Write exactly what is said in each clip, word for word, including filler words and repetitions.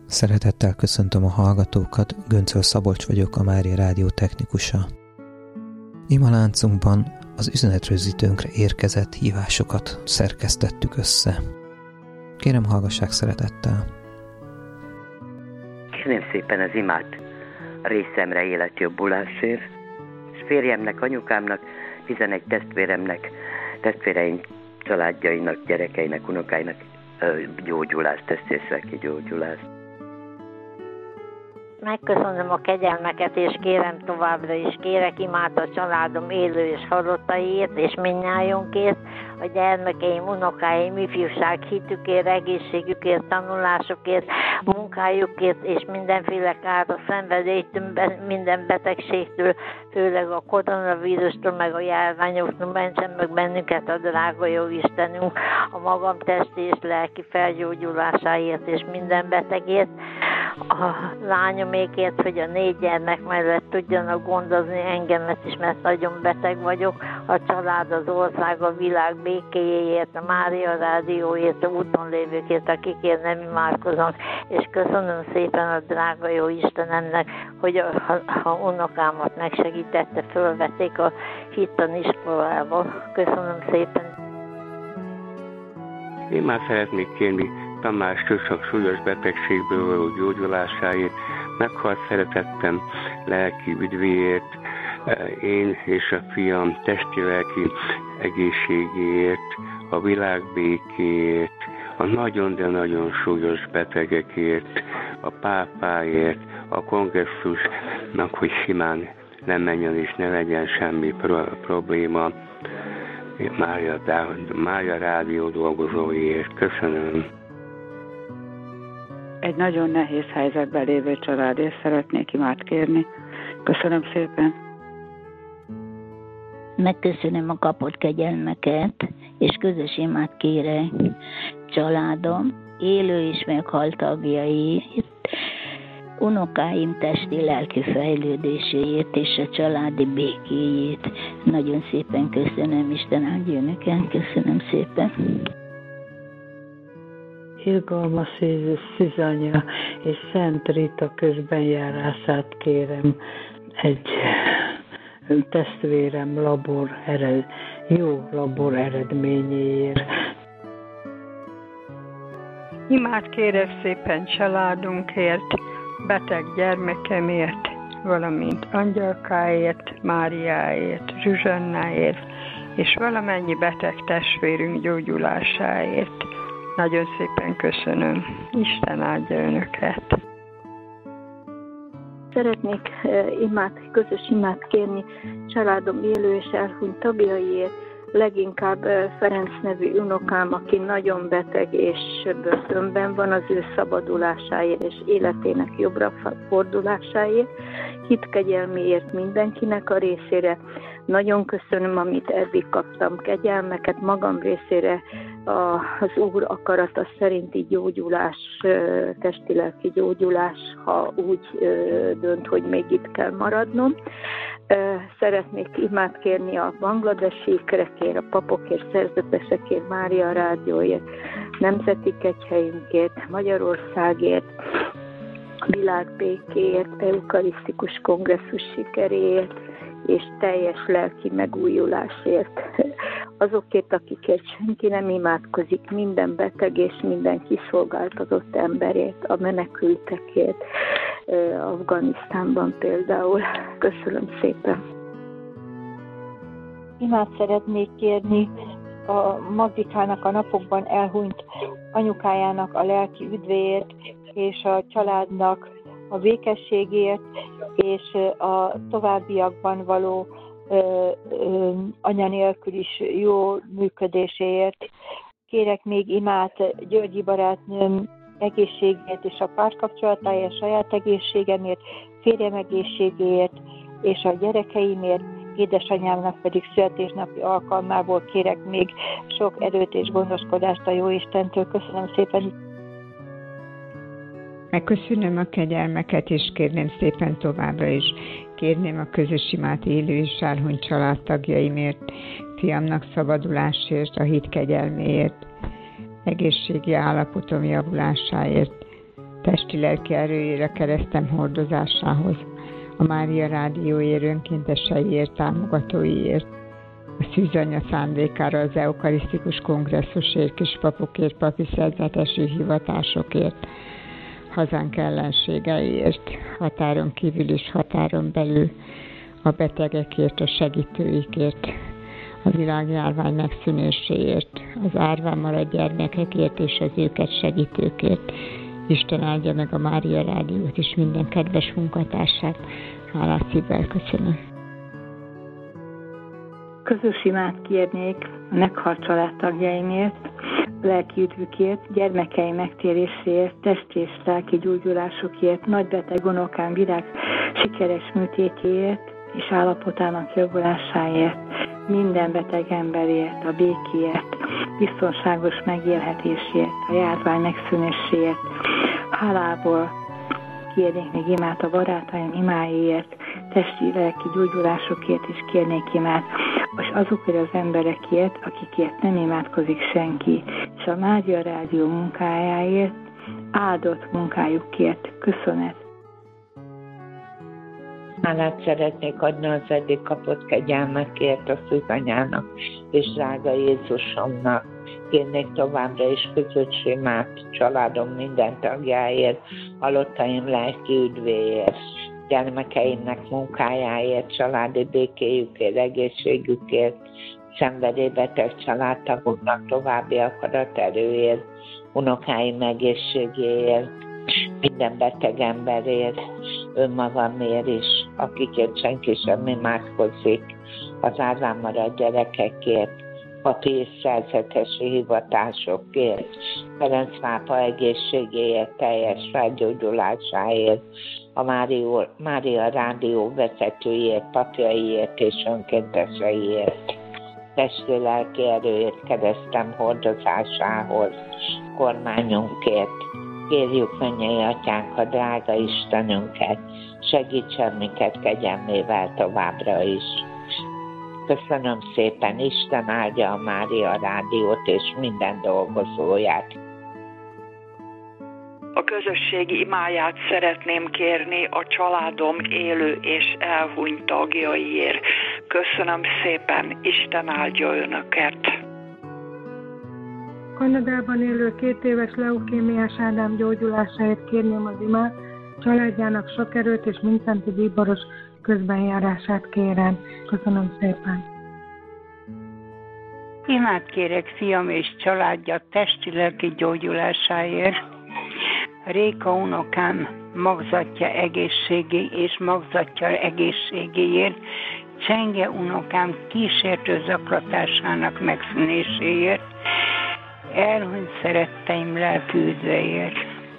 Szeretettel köszöntöm a hallgatókat, Göncöl Szabolcs vagyok, a Mária Rádió technikusa. Ima láncunkban az üzenetrögzítőnkre érkezett hívásokat szerkesztettük össze. Kérem, hallgassák szeretettel. Kérem szépen az imát részemre életjobbulásért, és férjemnek, anyukámnak, tizenegy testvéremnek, testvéreim családjainak, gyerekeinek, unokáinak gyógyulást, testészlelki gyógyulást. Megköszönöm a kegyelmeket, és kérem továbbra is, kérek imát a családom élő és halottaiért, és mindnyájunkért, a gyermekeim, unokáim, ifjúság hitükért, egészségükért, tanulásukért, munkájukért, és mindenféle káros szenvedélytől, minden betegségtől, főleg a koronavírustól, meg a járványoktól mentsen meg bennünket a drága jó Istenünk, a magam testi és lelki felgyógyulásáért, és minden betegért, a lányomékért, hogy a négy gyermek mellett tudjanak gondozni engemet is, mert nagyon beteg vagyok, a család, az ország, a világ békéjéért, a Mária Rádióért, a úton lévőkért, akikért nem imádkoznak, és köszönöm szépen a drága jó Istenemnek, hogy a, ha, ha unokámat megsegítette, fölvették a hittan iskolába. Köszönöm szépen. Én már szeretnék kérni Tamás Tüsszak súlyos betegségből való gyógyulásáért, meghalt szeretettem lelki üdvéért, én és a fiam testi-lelki egészségéért, a világ békéért, a nagyon, de nagyon súlyos betegekért, a pápáért, a kongresszusnak, hogy simán nem menjen és ne legyen semmi pro- probléma. Mária, Mária Rádió dolgozóiért. Köszönöm. Egy nagyon nehéz helyzetben lévő családért szeretnék imát kérni. Köszönöm szépen. Megköszönöm a kapott kegyelmeket, és közös imát kérek családom, élő és meghalt tagjaiért, unokáim testi lelki fejlődéséért és a családi békéjét. Nagyon szépen köszönöm, Isten áldja önöket, köszönöm szépen. Irgalmas Jézus Szűzanya és Szent Rita közbenjárását kérem egy testvérem labor ered, jó labor eredményéért. Imát kérek szépen családunkért, beteg gyermekemért, valamint Angyalkáért, Máriáért, Zsuzsannáért, és valamennyi beteg testvérünk gyógyulásáért. Nagyon szépen köszönöm. Isten áldja önöket. Szeretnék imát, közös imát kérni családom élő és elhunyt tagjaiért, leginkább Ferenc nevű unokám, aki nagyon beteg és börtönben van, az ő szabadulásáért és életének jobbra fordulásáért, hitkegyelméért mindenkinek a részére. Nagyon köszönöm, amit eddig kaptam kegyelmeket, magam részére az Úr akarata szerinti gyógyulás, testi-lelki gyógyulás, ha úgy dönt, hogy még itt kell maradnom. Szeretnék imát kérni a bangladesikrekért, a papokért, szerzetesekért, Mária Rádióért, nemzeti kegyhelyünkért, Magyarországért, világbékéért, eukarisztikus kongresszus sikeréért, és teljes lelki megújulásért. Azokért, akikért senki nem imádkozik, minden beteg és minden kiszolgáltatott emberért, a menekültekért, Afganisztánban például. Köszönöm szépen. Imát szeretnék kérni a Magdikának a napokban elhunyt anyukájának a lelki üdvéért, és a családnak a békességért, és a továbbiakban való ö, ö, anya nélkül is jó működéséért. Kérek még imát Györgyi barátnőm egészségért és a párkapcsolatáért, saját egészségemért, férjem egészségéért és a gyerekeimért, édesanyámnak pedig születésnapi alkalmából kérek még sok erőt és gondoskodást a Jóistentől. Köszönöm szépen! Megköszönöm a kegyelmeket, és kérném szépen továbbra is. Kérném a közös imát élő és elhunyt családtagjaimért, fiamnak szabadulásért, a hit kegyelméért, egészségi állapotom javulásáért, testi-lelki erőjére, keresztem hordozásához, a Mária Rádióért, önkénteseiért, támogatóiért, a szűzanya szándékára, az eukarisztikus kongresszusért, kispapokért, papi szerzetesi hivatásokért, hazánk ellenségeiért, határon kívül és határon belül, a betegekért, a segítőikért, a világjárvány megszűnéséért, az árván maradt gyermekekért és az őket segítőkért. Isten áldja meg a Mária Rádiót és minden kedves munkatársát. Hálás szívvel köszönöm. Közös imát kérnék a meghalt családtagjaimért, lelki üdvükért, gyermekei megtéréséért, testi és lelki gyógyulásokért, nagybeteg unokám Virág sikeres műtétjéért és állapotának javulásáért, minden beteg emberért, a békéért, biztonságos megélhetésért, a járvány megszűnéséért. Hálából kérnék még imát a barátaim imáiért, testi, lelki gyógyulásokért is kérnék imát, és azokért az emberekért, akikért nem imádkozik senki, és a Mária Rádió munkájáért, áldott munkájukért. Köszönet! Hálát szeretnék adni az eddig kapott kegyelmekért a szűzanyának és drága Jézusomnak. Kérnék továbbra is közös imát családom minden tagjáért, halottaim lelki üdvéért, gyermekeimnek munkájáért, családi békéjükért, egészségükért, szenvedélybeteg családtagoknak további akaraterőért, unokáim egészségéért, minden beteg emberért, önmagamért is, akikért senki sem imádkozik, az árván maradt gyerekekért, papi és szerzetesi hivatásokért, Ferenc pápa egészségéért, teljes felgyógyulásáért, a Mária, Mária Rádió vezetőjét, papjaiért és önkénteseiért, testi lelki erőért, keresztem hordozásához, kormányunkért. Kérjük mennyei atyánk, a drága Istenünket, segítsen minket kegyelmével továbbra is. Köszönöm szépen, Isten áldja a Mária Rádiót és minden dolgozóját. A közösségi imáját szeretném kérni a családom élő és elhunyt tagjaiért. Köszönöm szépen, Isten áldja önöket. Kanadában élő két éves leukémiás Ádám gyógyulásáért kérném az imát, családjának sok erőt és mindszenti bíboros közbenjárását kérem. Köszönöm szépen. Imát kérek fiam és családja testi-lelki gyógyulásáért, Réka unokám magzatja egészségé és magzatja egészségéért, Csenge unokám kísértő zaklatásának megszűnéséért, elhunyt szeretteim lelki üdvéért.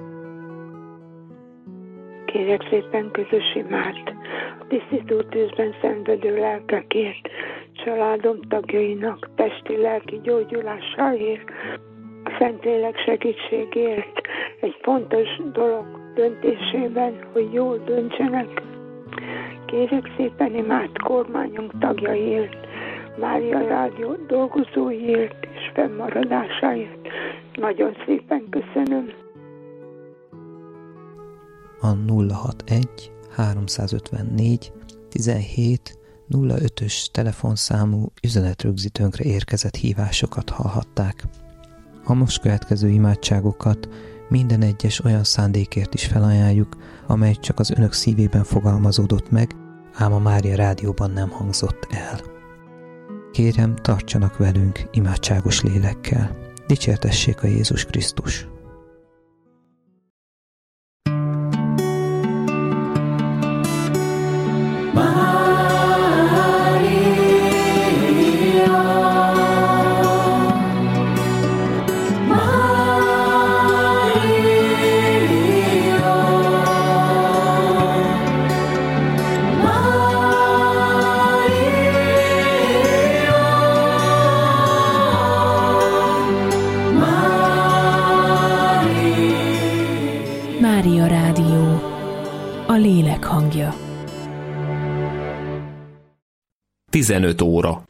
Kérek szépen közös imát a tisztító tűzben szenvedő lelkekért, családom tagjainak testi-lelki gyógyulásáért, a Szentlélek segítségért, egy fontos dolog döntésében, hogy jól döntsenek. Kérek szépen imát kormányunk tagjaiért, Mária Rádió dolgozóiért és fennmaradásáért. Nagyon szépen köszönöm. A nulla hatvanegy háromszázötvennégy tizenhét nulla ötös telefonszámú üzenetrögzítőnkre érkezett hívásokat hallhatták. A most következő imádságokat minden egyes olyan szándékért is felajánljuk, amely csak az önök szívében fogalmazódott meg, ám a Mária Rádióban nem hangzott el. Kérem, tartsanak velünk imádságos lélekkel. Dicsértessék a Jézus Krisztus! Mária Rádió, a lélek hangja. tizenöt óra.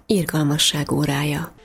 Irgalmasság órája.